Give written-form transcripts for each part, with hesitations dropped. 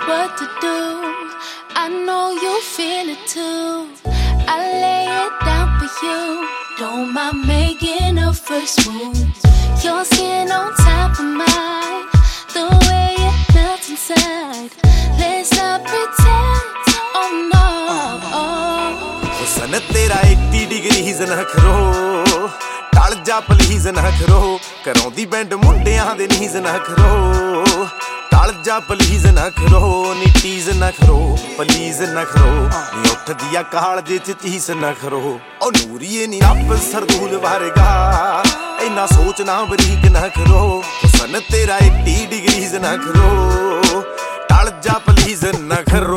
what to do. I know you feel it too. I lay it down for you. Don't mind making a first move. Your skin on top of mine, the way it melts inside. Let's not pretend, oh no. हुस्न तेरा 80 degrees ना करो, टल जा please ना करो, कराउंदी band मुंडियां दे नीज ना करो, टल जा प्लीज ना करो, नी टीज ना करो, प्लीज ना करो, नी उठ दिया काल जे चीज ना करो, ओ नूरिए नी आप सरदूल वारेगा, इन्ना सोचना बरीक ना करो, हुस्न तेरा 80 डिग्रीज ना करो, टल जा प्लीज ना करो।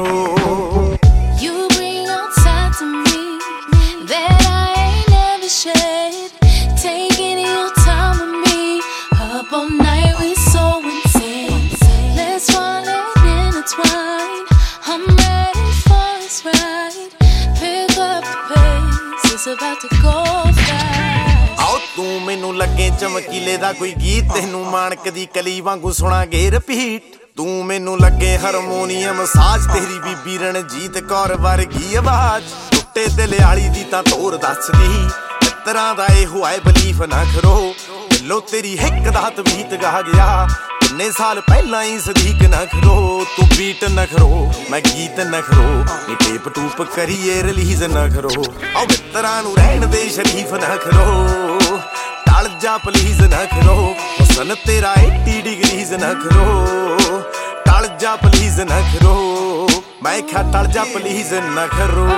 Taking your time with me, up all night, we so intense. Let's fall and intertwine. I'm ready for this ride. Pick up the pace, it's about to go fast. आओ तू मैनू लगे चमकीले दा कोई गीत, तेनू मानक दी कली वांगू सुणांगे रिपीट। तू मैनू लगे हारमोनीयम साज, तेरी बीबी रणजीत कौर वर्गी आवाज। टुੱਟੇ दिल आली दी तां तोर दसदी, तरह दा इहो है बलीफ ना करो, दिलों तेरी हिक दा तवीत गा गया, किन्ने साल पहला ही सदीक ना करो। तू बीट ना करो, मैं गीत ना करो, नी टेप टूप करिए रिलीज ना करो, आओ मित्तरां नू रहन दे शरीफ ना करो, टल जा प्लीज ना करो, हुस्न तेरा 80 डिग्रीज ना करो, टल जा प्लीज ना करो, मैं क्या टल जा प्लीज ना करो।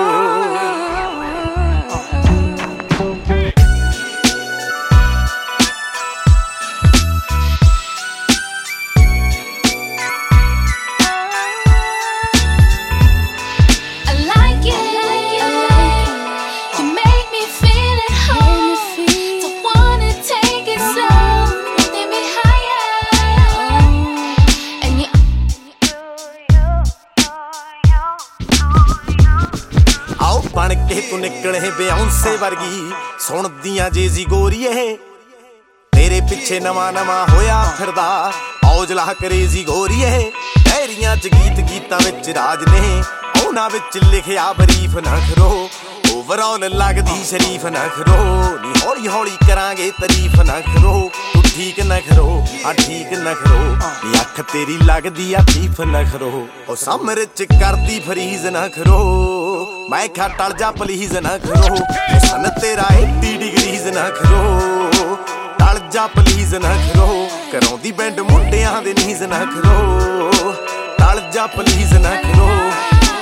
बन के तू निकले बेऔंसे वर्गी, सुनदियां जेजी गोरीए, तेरे पिछे नवा नवा होया फिरदा औजला करेजी गोरीए। डायरियां च गीत गीतां विच राज ने, उन्हां विच लिखिया बरीफ ना करो, ओवरऑल लगदी शरीफ ना करो, नी हौली हौली करांगे तारीफ ना करो। तू ठीक ना करो, हाँ ठीक ना करो, नी अख तेरी लगदी आ ठीक ना करो, ओ सामरे च करदी फरीज ना करो, मैं क्या टल जा प्लीज ना करो, हुस्न तेरा 80 डिग्रीज ना करो, टल जा प्लीज ना करो, कराउंदी बैंड मुंडियां दे नीज ना करो, टल जा प्लीज ना करो,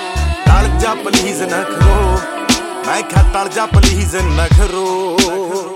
टल जा प्लीज ना करो, मैं क्या टल जा प्लीज ना करो।